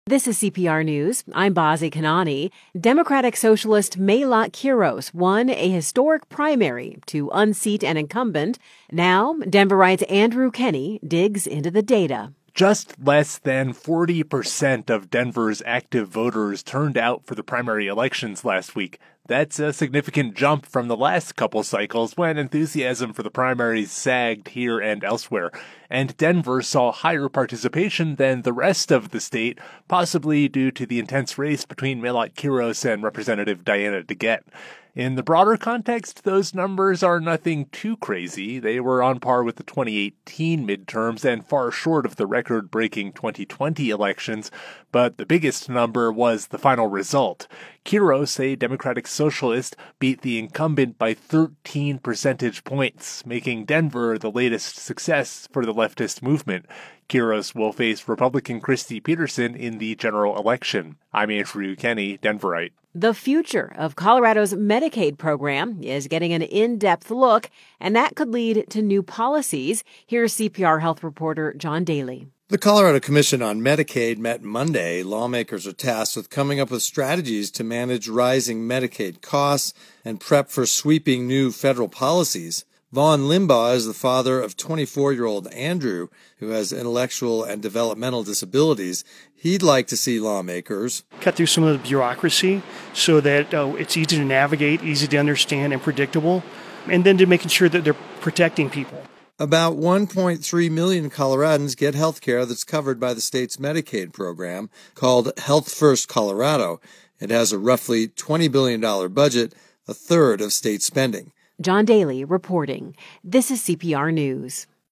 This is CPR News. I'm Bazi Kanani. Democratic Socialist Mahlot Quiros won a historic primary to unseat an incumbent. Now, Denverite's Andrew Kenney digs into the data. Just less than 40% of Denver's active voters turned out for the primary elections last week. That's a significant jump from the last couple cycles when enthusiasm for the primaries sagged here and elsewhere. And Denver saw higher participation than the rest of the state, possibly due to the intense race between Mahlot Quiros and Representative Diana DeGette. In the broader context, those numbers are nothing too crazy. They were on par with the 2018 midterms and far short of the record-breaking 2020 elections, but the biggest number was the final result. Quiros, a Democratic Socialist, beat the incumbent by 13 percentage points, making Denver the latest success for the leftist movement. Quiros will face Republican Kristi Peterson in the general election. I'm Andrew Kenney, Denverite. The future of Colorado's Medicaid program is getting an in-depth look, and that could lead to new policies. Here's CPR health reporter John Daly. The Colorado Commission on Medicaid met Monday. Lawmakers are tasked with coming up with strategies to manage rising Medicaid costs and prep for sweeping new federal policies. Vaughn Limbaugh is the father of 24-year-old Andrew, who has intellectual and developmental disabilities. He'd like to see lawmakers cut through some of the bureaucracy so that it's easy to navigate, easy to understand, and predictable, and then to making sure that they're protecting people. About 1.3 million Coloradans get health care that's covered by the state's Medicaid program called Health First Colorado. It has a roughly $20 billion budget, a third of state spending. John Daly reporting. This is CPR News.